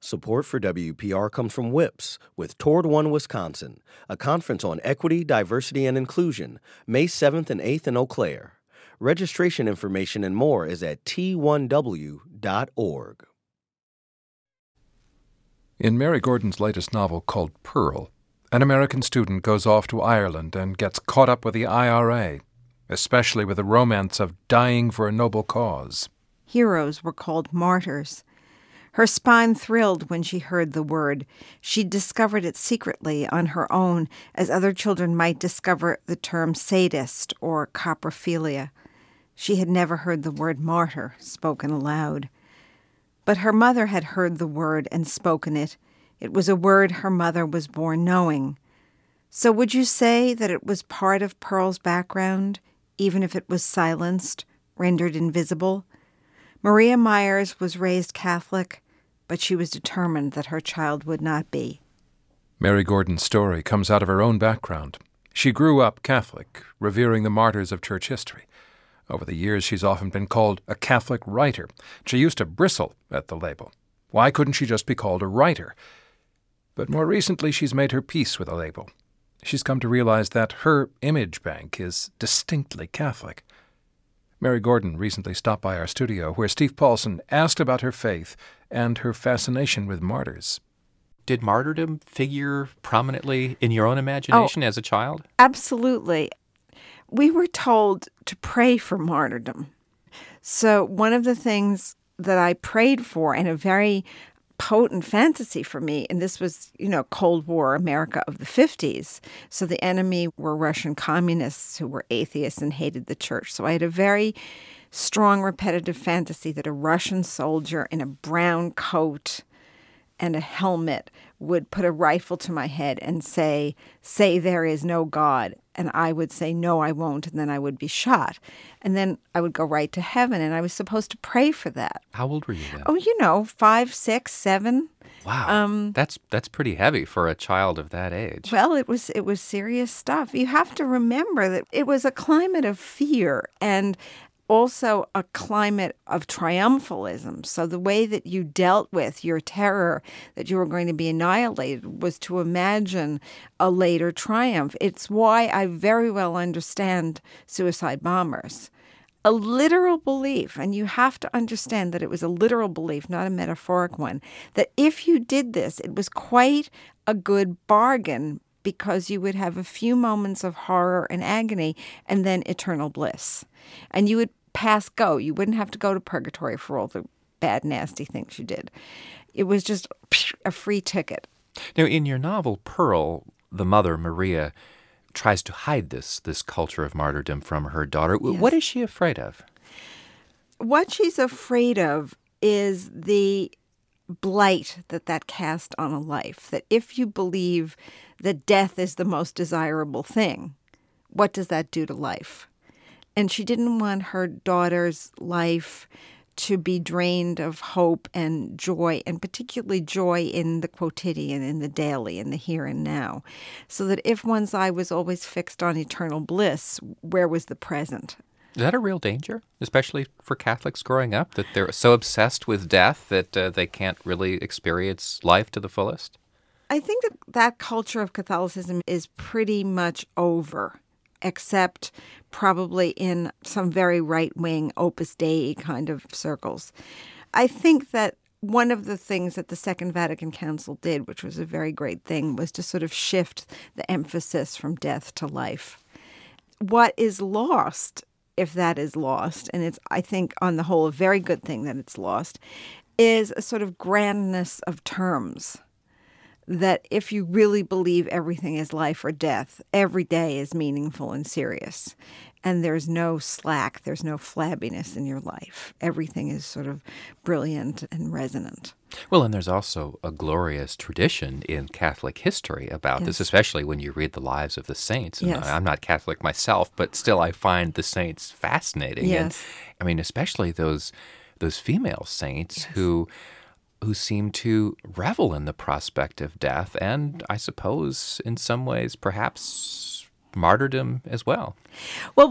Support for WPR comes from WIPS with Toward One Wisconsin, a conference on equity, diversity, and inclusion, May 7th and 8th in Eau Claire. Registration information and more is at t1w.org. In Mary Gordon's latest novel called Pearl, an American student goes off to Ireland and gets caught up with the IRA, especially with the romance of dying for a noble cause. Heroes were called martyrs. Her spine thrilled when she heard the word. She discovered it secretly on her own, as other children might discover the term sadist or coprophilia. She had never heard the word martyr spoken aloud. But her mother had heard the word and spoken it. It was a word her mother was born knowing. So would you say that it was part of Pearl's background, even if it was silenced, rendered invisible? Maria Myers was raised Catholic, but she was determined that her child would not be. Mary Gordon's story comes out of her own background. She grew up Catholic, revering the martyrs of church history. Over the years, she's often been called a Catholic writer. She used to bristle at the label. Why couldn't she just be called a writer? But more recently, she's made her peace with the label. She's come to realize that her image bank is distinctly Catholic. Mary Gordon recently stopped by our studio, where Steve Paulson asked about her faith and her fascination with martyrs. Did martyrdom figure prominently in your own imagination as a child? Absolutely. We were told to pray for martyrdom. So one of the things that I prayed for, and a very potent fantasy for me, and this was, Cold War America of the 50s. So the enemy were Russian communists who were atheists and hated the church. So I had a very strong repetitive fantasy that a Russian soldier in a brown coat and a helmet would put a rifle to my head and say there is no God. And I would say, no, I won't. And then I would be shot. And then I would go right to heaven. And I was supposed to pray for that. How old were you then? Oh, 5, 6, 7. Wow. That's pretty heavy for a child of that age. Well, it was serious stuff. You have to remember that it was a climate of fear and also a climate of triumphalism. So the way that you dealt with your terror that you were going to be annihilated was to imagine a later triumph. It's why I very well understand suicide bombers. A literal belief, and you have to understand that it was a literal belief, not a metaphoric one, that if you did this, it was quite a good bargain because you would have a few moments of horror and agony and then eternal bliss. And you would pass go. You wouldn't have to go to purgatory for all the bad, nasty things you did. It was just a free ticket. Now, in your novel, Pearl, the mother, Maria, tries to hide this culture of martyrdom from her daughter. Yes. What is she afraid of? What she's afraid of is the blight that cast on a life. That if you believe that death is the most desirable thing, what does that do to life? And she didn't want her daughter's life to be drained of hope and joy, and particularly joy in the quotidian, in the daily, in the here and now. So that if one's eye was always fixed on eternal bliss, where was the present? Is that a real danger, especially for Catholics growing up, that they're so obsessed with death that they can't really experience life to the fullest? I think that culture of Catholicism is pretty much over, except probably in some very right-wing Opus Dei kind of circles. I think that one of the things that the Second Vatican Council did, which was a very great thing, was to sort of shift the emphasis from death to life. What is lost, if that is lost, and it's, I think, on the whole, a very good thing that it's lost, is a sort of grandness of terms. That if you really believe everything is life or death, every day is meaningful and serious. And there's no slack, there's no flabbiness in your life. Everything is sort of brilliant and resonant. Well, and there's also a glorious tradition in Catholic history about this, especially when you read the lives of the saints. And I'm not Catholic myself, but still I find the saints fascinating. Yes. And, I mean, especially those female saints who seem to revel in the prospect of death and, I suppose, in some ways, perhaps martyrdom as well. Well,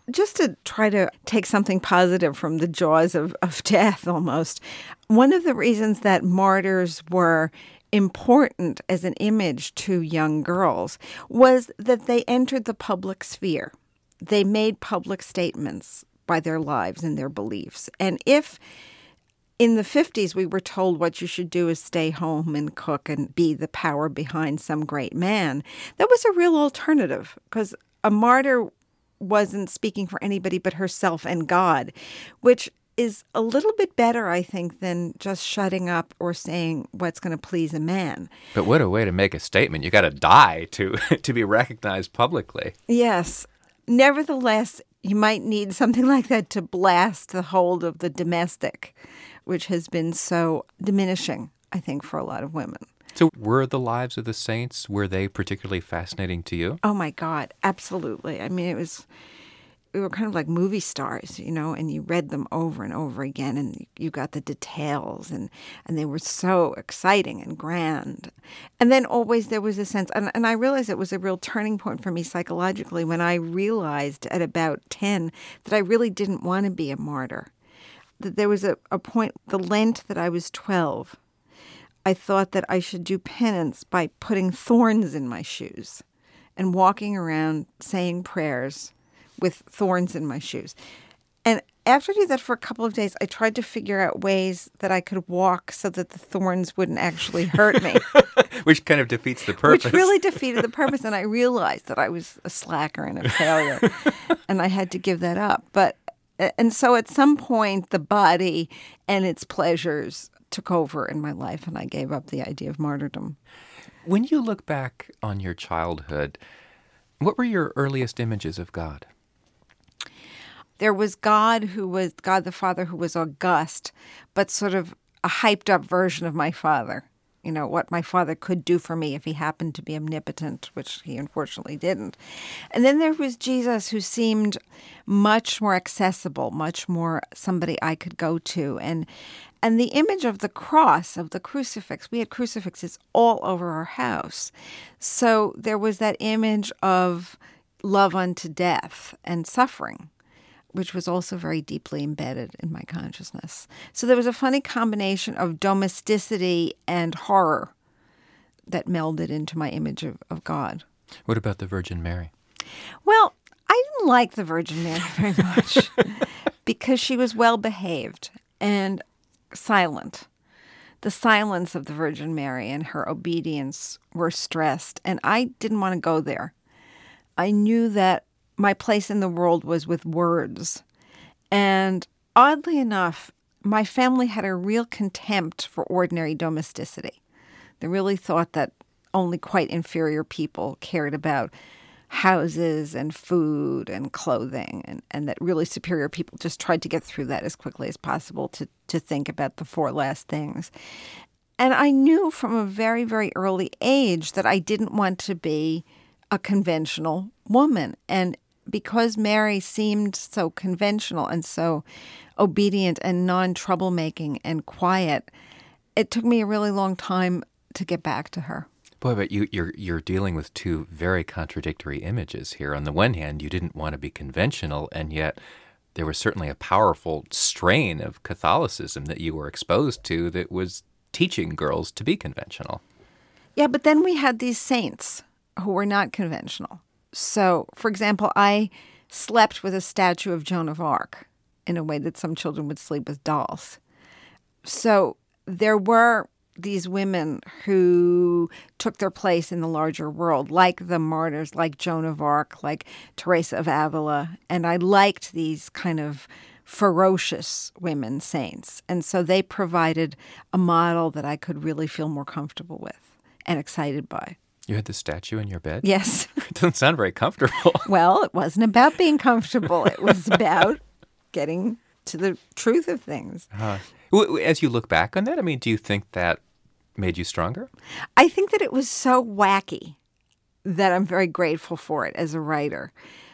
just to try to take something positive from the jaws of death almost, one of the reasons that martyrs were important as an image to young girls was that they entered the public sphere. They made public statements by their lives and their beliefs. And if in the 50s we were told what you should do is stay home and cook and be the power behind some great man, that was a real alternative, because a martyr wasn't speaking for anybody but herself and God, which is a little bit better, I think, than just shutting up or saying what's going to please a man. But what a way to make a statement. You got to die to be recognized publicly. Yes. Nevertheless, you might need something like that to blast the hold of the domestic, which has been so diminishing, I think, for a lot of women. So were the lives of the saints, were they particularly fascinating to you? Oh, my God, absolutely. I mean, we were kind of like movie stars, and you read them over and over again, and you got the details, and they were so exciting and grand. And then always there was a sense, and I realized it was a real turning point for me psychologically when I realized at about 10 that I really didn't want to be a martyr. That there was a point, the Lent that I was 12, I thought that I should do penance by putting thorns in my shoes and walking around saying prayers with thorns in my shoes. And after I did that for a couple of days, I tried to figure out ways that I could walk so that the thorns wouldn't actually hurt me. Which kind of defeats the purpose. Which really defeated the purpose. And I realized that I was a slacker and a failure. And I had to give that up. And so at some point, the body and its pleasures took over in my life, and I gave up the idea of martyrdom. When you look back on your childhood, what were your earliest images of God? There was God the Father, who was august, but sort of a hyped up version of my father. What my father could do for me if he happened to be omnipotent, which he unfortunately didn't. And then there was Jesus, who seemed much more accessible, much more somebody I could go to. And the image of the cross, of the crucifix, we had crucifixes all over our house. So there was that image of love unto death and suffering, which was also very deeply embedded in my consciousness. So there was a funny combination of domesticity and horror that melded into my image of God. What about the Virgin Mary? Well, I didn't like the Virgin Mary very much because she was well-behaved and silent. The silence of the Virgin Mary and her obedience were stressed, and I didn't want to go there. I knew that my place in the world was with words. And oddly enough, my family had a real contempt for ordinary domesticity. They really thought that only quite inferior people cared about houses and food and clothing, and that really superior people just tried to get through that as quickly as possible to think about the four last things. And I knew from a very, very early age that I didn't want to be a conventional woman. And because Mary seemed so conventional and so obedient and non-troublemaking and quiet, it took me a really long time to get back to her. Boy, but you're dealing with two very contradictory images here. On the one hand, you didn't want to be conventional, and yet there was certainly a powerful strain of Catholicism that you were exposed to that was teaching girls to be conventional. Yeah, but then we had these saints who were not conventional. So, for example, I slept with a statue of Joan of Arc in a way that some children would sleep with dolls. So there were these women who took their place in the larger world, like the martyrs, like Joan of Arc, like Teresa of Avila. And I liked these kind of ferocious women saints. And so they provided a model that I could really feel more comfortable with and excited by. You had the statue in your bed? Yes. It doesn't sound very comfortable. Well, it wasn't about being comfortable. It was about getting to the truth of things. As you look back on that, do you think that made you stronger? I think that it was so wacky that I'm very grateful for it as a writer.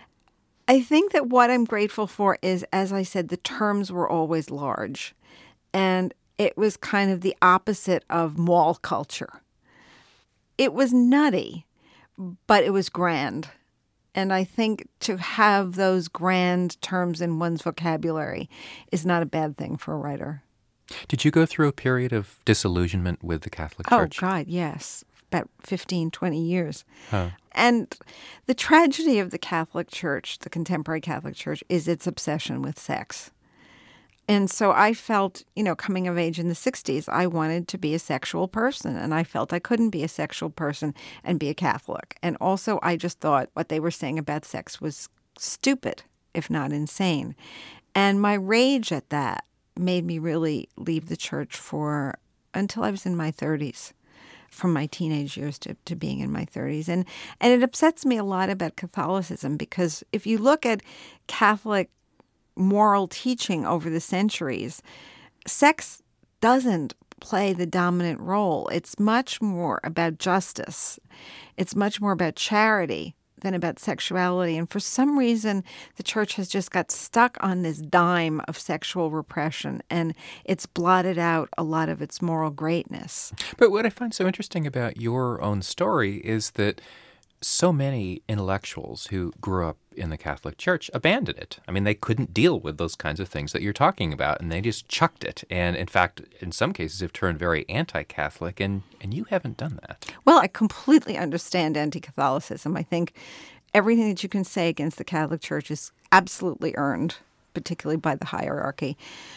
I think that what I'm grateful for is, as I said, the terms were always large. And it was kind of the opposite of mall culture. It was nutty, but it was grand. And I think to have those grand terms in one's vocabulary is not a bad thing for a writer. Did you go through a period of disillusionment with the Catholic Church? Oh, God, yes. About 15, 20 years. Huh. And the tragedy of the Catholic Church, the contemporary Catholic Church, is its obsession with sex. And so I felt, coming of age in the 60s, I wanted to be a sexual person. And I felt I couldn't be a sexual person and be a Catholic. And also I just thought what they were saying about sex was stupid, if not insane. And my rage at that made me really leave the church until I was in my 30s, from my teenage years to being in my 30s. And it upsets me a lot about Catholicism, because if you look at Catholic moral teaching over the centuries, sex doesn't play the dominant role. It's much more about justice. It's much more about charity than about sexuality. And for some reason, the church has just got stuck on this dime of sexual repression, and it's blotted out a lot of its moral greatness. But what I find so interesting about your own story is that so many intellectuals who grew up in the Catholic Church abandoned it. I mean, they couldn't deal with those kinds of things that you're talking about, and they just chucked it. And in fact, in some cases, have turned very anti-Catholic, and you haven't done that. Well, I completely understand anti-Catholicism. I think everything that you can say against the Catholic Church is absolutely earned, particularly by the hierarchy.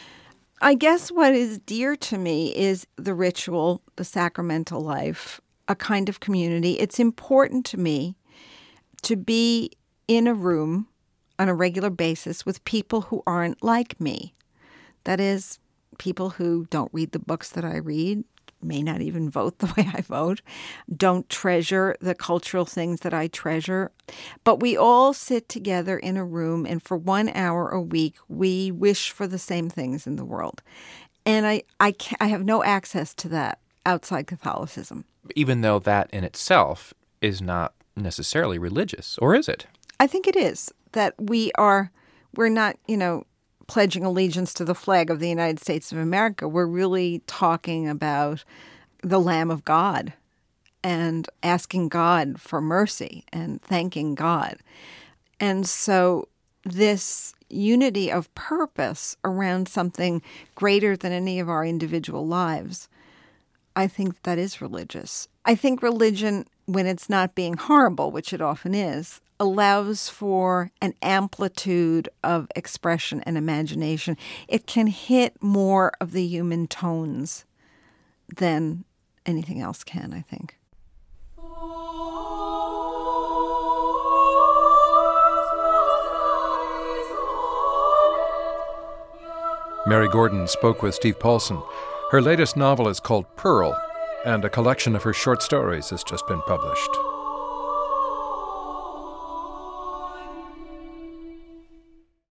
I guess what is dear to me is the ritual, the sacramental life, a kind of community. It's important to me to be in a room on a regular basis with people who aren't like me. That is, people who don't read the books that I read, may not even vote the way I vote, don't treasure the cultural things that I treasure. But we all sit together in a room, and for 1 hour a week, we wish for the same things in the world. And I have no access to that outside Catholicism. Even though that in itself is not necessarily religious, or is it? I think it is, that we're not, pledging allegiance to the flag of the United States of America. We're really talking about the Lamb of God and asking God for mercy and thanking God. And so this unity of purpose around something greater than any of our individual lives, I think that is religious. I think religion, when it's not being horrible, which it often is, allows for an amplitude of expression and imagination. It can hit more of the human tones than anything else can, I think. Mary Gordon spoke with Steve Paulson. Her latest novel is called Pearl, and a collection of her short stories has just been published.